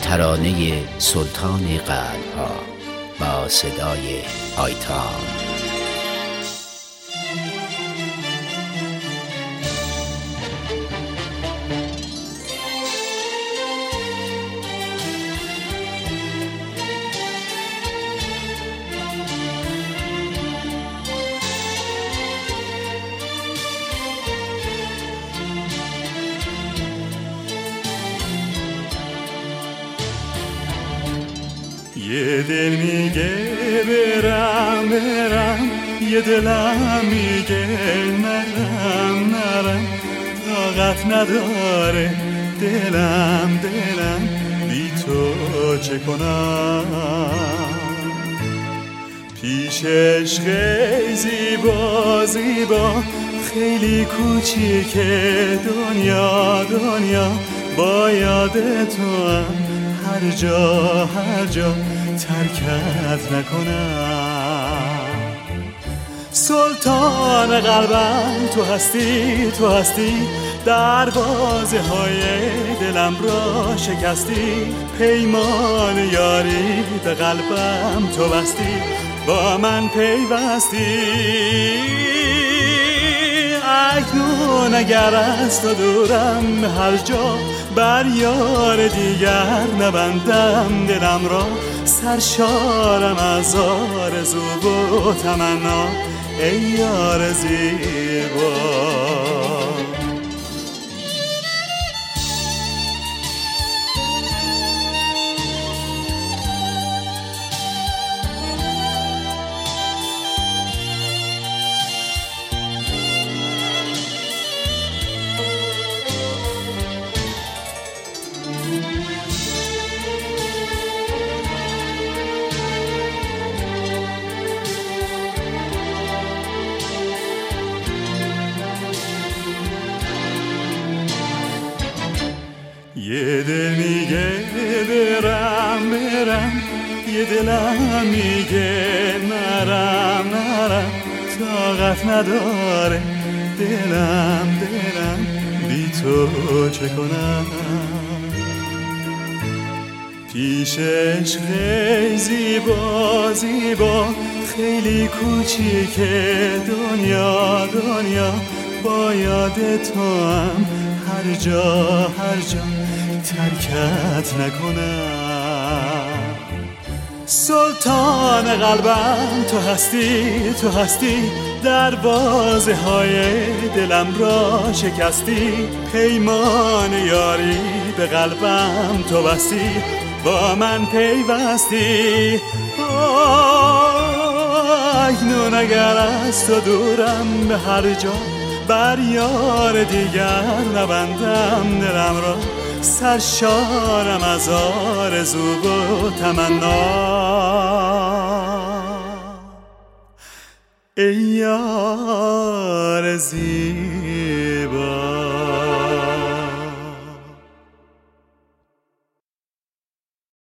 ترانه سلطان قلب‌ها با صدای آیتام. یه دل میگه برم یه دلم میگه نرم طاقت نداره دلم بی تو چه کنم. پیشش خیلی زیبا خیلی کوچیکه دنیا با یاد تو هم هر جا ترکت نکنم. سلطان قلبم تو هستی دروازه های دلم را شکستی. پیمان یاری به قلبم تو بستی با من پیوستی. اکنون اگر از تو دورم هر جا بر یار دیگر نبندم دلم را. سرشارم از آرزو و تمنا ای یار زیبا. یه دل میگه برم یه دلم میگه نرم طاقت نداره دلم بی تو چه کنم. پیشش خیلی زیبا خیلی کوچیکه دنیا با یاد تو هم هر جا ترکت نکنم. سلطان قلبم تو هستی دروازه های دلم را شکستی. پیمان یاری به قلبم تو بستی با من پیوستی. اکنون اگر از تو دورم به هر جا بر یار دیگر نبندم دلم را. سرشارم از آرزو و تمنا ای یار زیبا.